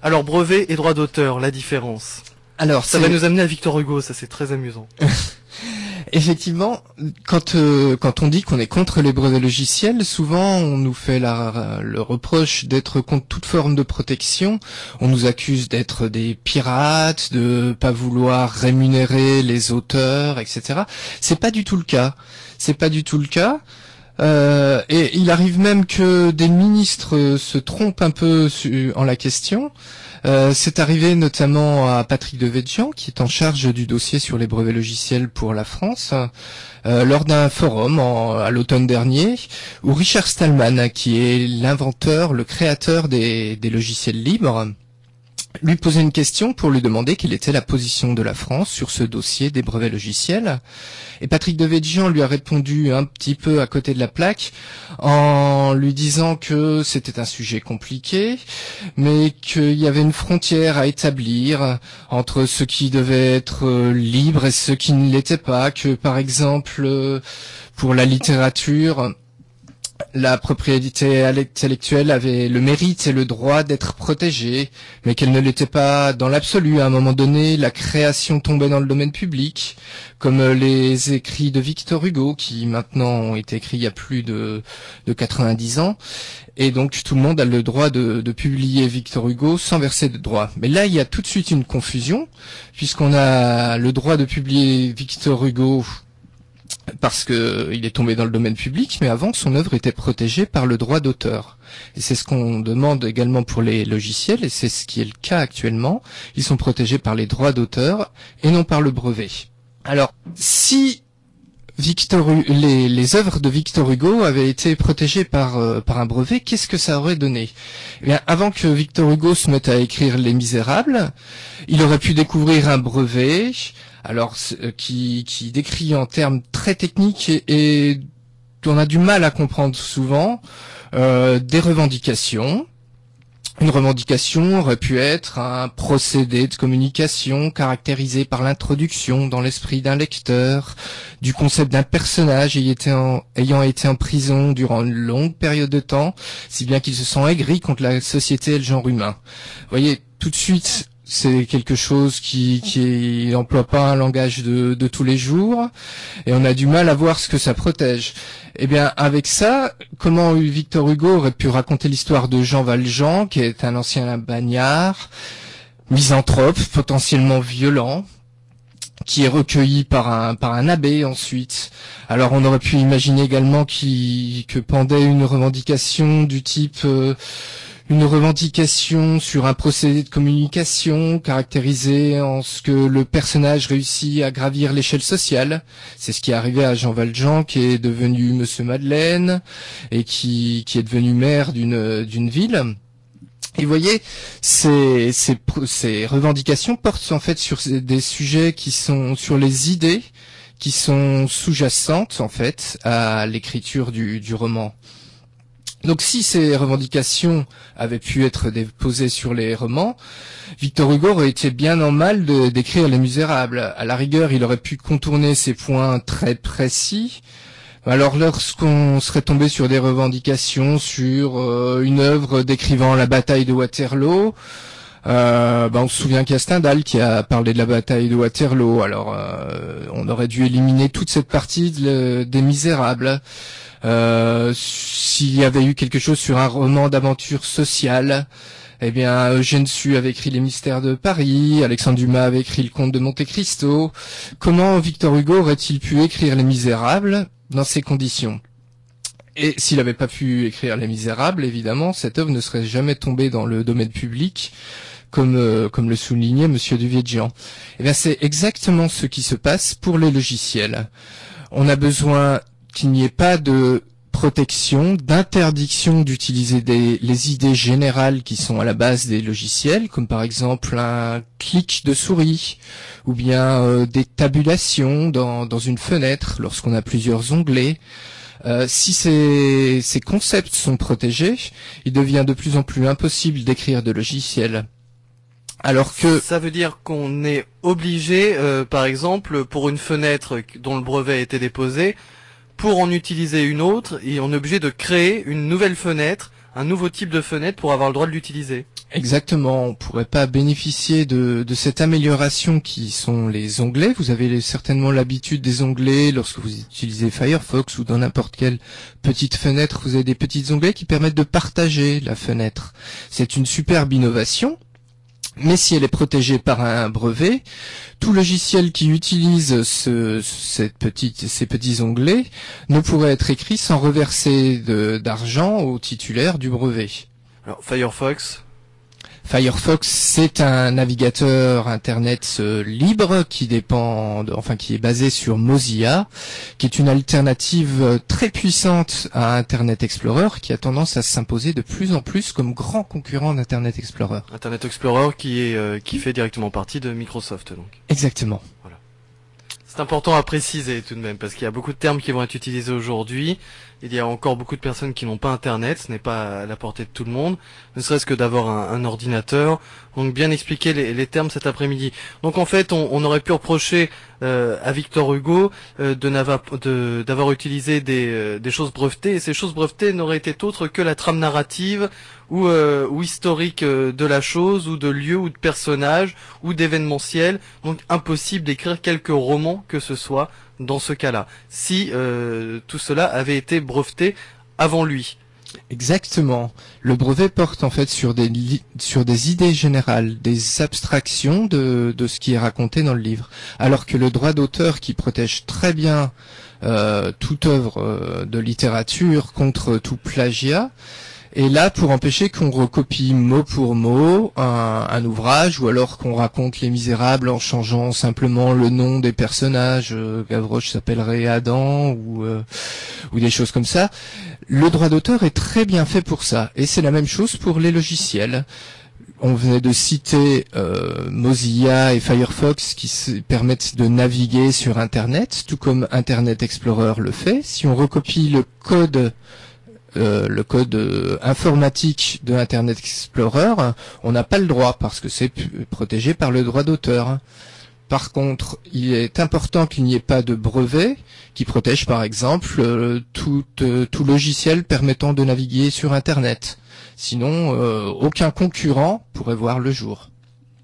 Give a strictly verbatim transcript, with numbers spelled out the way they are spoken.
Alors, brevet et droit d'auteur, la différence. Alors, ça va nous amener à Victor Hugo, ça c'est très amusant. Effectivement, quand euh, quand on dit qu'on est contre les brevets logiciels, souvent on nous fait la, le reproche d'être contre toute forme de protection. On nous accuse d'être des pirates, de pas vouloir rémunérer les auteurs, et cetera. C'est pas du tout le cas. C'est pas du tout le cas. Euh, et il arrive même que des ministres se trompent un peu en la question. Euh, c'est arrivé notamment à Patrick Devedjian, qui est en charge du dossier sur les brevets logiciels pour la France, euh, lors d'un forum en, à l'automne dernier, où Richard Stallman, qui est l'inventeur, le créateur des, des logiciels libres, lui posait une question pour lui demander quelle était la position de la France sur ce dossier des brevets logiciels. Et Patrick Devedjian lui a répondu un petit peu à côté de la plaque en lui disant que c'était un sujet compliqué, mais qu'il y avait une frontière à établir entre ce qui devait être libre et ce qui ne l'était pas, que par exemple pour la littérature, la propriété intellectuelle avait le mérite et le droit d'être protégée, mais qu'elle ne l'était pas dans l'absolu. À un moment donné, la création tombait dans le domaine public, comme les écrits de Victor Hugo, qui maintenant ont été écrits il y a plus de, de quatre-vingt-dix ans. Et donc tout le monde a le droit de, de publier Victor Hugo sans verser de droits. Mais là, il y a tout de suite une confusion, puisqu'on a le droit de publier Victor Hugo parce que il est tombé dans le domaine public, mais avant son œuvre était protégée par le droit d'auteur. Et c'est ce qu'on demande également pour les logiciels, et c'est ce qui est le cas actuellement. Ils sont protégés par les droits d'auteur et non par le brevet. Alors, si Victor, les, les œuvres de Victor Hugo avaient été protégées par, euh, par un brevet, qu'est-ce que ça aurait donné? Eh bien, avant que Victor Hugo se mette à écrire Les Misérables, il aurait pu découvrir un brevet, alors qui, qui décrit en termes très techniques et, et on a du mal à comprendre souvent, euh, des revendications. Une revendication aurait pu être un procédé de communication caractérisé par l'introduction dans l'esprit d'un lecteur du concept d'un personnage ayant été, en, ayant été en prison durant une longue période de temps, si bien qu'il se sent aigri contre la société et le genre humain. Vous voyez, tout de suite, c'est quelque chose qui qui n'emploie pas un langage de, de tous les jours, et on a du mal à voir ce que ça protège. Eh bien, avec ça, comment Victor Hugo aurait pu raconter l'histoire de Jean Valjean, qui est un ancien bagnard, misanthrope, potentiellement violent, qui est recueilli par un par un abbé ensuite. Alors on aurait pu imaginer également qui que pendait une revendication du type euh, une revendication sur un procédé de communication caractérisé en ce que le personnage réussit à gravir l'échelle sociale. C'est ce qui est arrivé à Jean Valjean, qui est devenu Monsieur Madeleine et qui qui est devenu maire d'une d'une ville. Et vous voyez, ces, ces, ces revendications portent en fait sur des sujets qui sont sur les idées qui sont sous-jacentes en fait à l'écriture du, du roman. Donc si ces revendications avaient pu être déposées sur les romans, Victor Hugo aurait été bien en mal de, d'écrire Les Misérables. À la rigueur, il aurait pu contourner ces points très précis. Alors lorsqu'on serait tombé sur des revendications sur euh, une œuvre décrivant la bataille de Waterloo, euh, ben on se souvient qu'il y a Stendhal qui a parlé de la bataille de Waterloo. Alors euh, on aurait dû éliminer toute cette partie de, des Misérables. Euh, s'il y avait eu quelque chose sur un roman d'aventure sociale, eh bien Eugène Sue avait écrit Les Mystères de Paris, Alexandre Dumas avait écrit Le Comte de Monte Cristo. Comment Victor Hugo aurait-il pu écrire Les Misérables dans ces conditions? Et s'il n'avait pas pu écrire Les Misérables, évidemment, cette œuvre ne serait jamais tombée dans le domaine public, comme euh, comme le soulignait Monsieur Devedjian. Eh bien, c'est exactement ce qui se passe pour les logiciels. On a besoin qu'il n'y ait pas de protection, d'interdiction d'utiliser des, les idées générales qui sont à la base des logiciels, comme par exemple un clic de souris, ou bien euh, des tabulations dans, dans une fenêtre lorsqu'on a plusieurs onglets. Euh, si ces, ces concepts sont protégés, il devient de plus en plus impossible d'écrire de logiciels. Alors que ça veut dire qu'on est obligé, euh, par exemple, pour une fenêtre dont le brevet a été déposé, pour en utiliser une autre, et on est obligé de créer une nouvelle fenêtre, un nouveau type de fenêtre pour avoir le droit de l'utiliser. Exactement, on pourrait pas bénéficier de, de cette amélioration qui sont les onglets. Vous avez certainement l'habitude des onglets lorsque vous utilisez Firefox ou dans n'importe quelle petite fenêtre, vous avez des petits onglets qui permettent de partager la fenêtre. C'est une superbe innovation, mais si elle est protégée par un brevet, tout logiciel qui utilise ce, cette petite, ces petits onglets ne pourrait être écrit sans reverser de, d'argent au titulaire du brevet. Alors Firefox Firefox, c'est un navigateur internet euh, libre qui dépend, de, enfin qui est basé sur Mozilla, qui est une alternative euh, très puissante à Internet Explorer, qui a tendance à s'imposer de plus en plus comme grand concurrent d'Internet Explorer. Internet Explorer qui est euh, qui fait directement partie de Microsoft donc. Exactement. Voilà. C'est important à préciser tout de même parce qu'il y a beaucoup de termes qui vont être utilisés aujourd'hui. Il y a encore beaucoup de personnes qui n'ont pas Internet, ce n'est pas à la portée de tout le monde, ne serait-ce que d'avoir un, un ordinateur. Donc bien expliquer les, les termes cet après-midi. Donc en fait, on, on aurait pu reprocher euh, à Victor Hugo euh, de n'avoir de, d'avoir utilisé des, euh, des choses brevetées, et ces choses brevetées n'auraient été autres que la trame narrative ou, euh, ou historique euh, de la chose, ou de lieu, ou de personnage, ou d'événementiel. Donc impossible d'écrire quelques romans que ce soit dans ce cas-là, si euh, tout cela avait été breveté avant lui. Exactement. Le brevet porte en fait sur des li- sur des idées générales, des abstractions de de ce qui est raconté dans le livre, alors que le droit d'auteur, qui protège très bien euh, toute œuvre euh, de littérature contre tout plagiat, est là pour empêcher qu'on recopie mot pour mot un, un ouvrage, ou alors qu'on raconte Les Misérables en changeant simplement le nom des personnages. Euh, Gavroche s'appellerait Adam, ou euh, ou des choses comme ça. Le droit d'auteur est très bien fait pour ça, et c'est la même chose pour les logiciels. On venait de citer euh, Mozilla et Firefox qui se permettent de naviguer sur Internet, tout comme Internet Explorer le fait. Si on recopie le code Euh, le code euh, informatique de Internet Explorer, on n'a pas le droit parce que c'est p- protégé par le droit d'auteur. Par contre, il est important qu'il n'y ait pas de brevet qui protège par exemple euh, tout, euh, tout logiciel permettant de naviguer sur Internet. Sinon, euh, aucun concurrent pourrait voir le jour.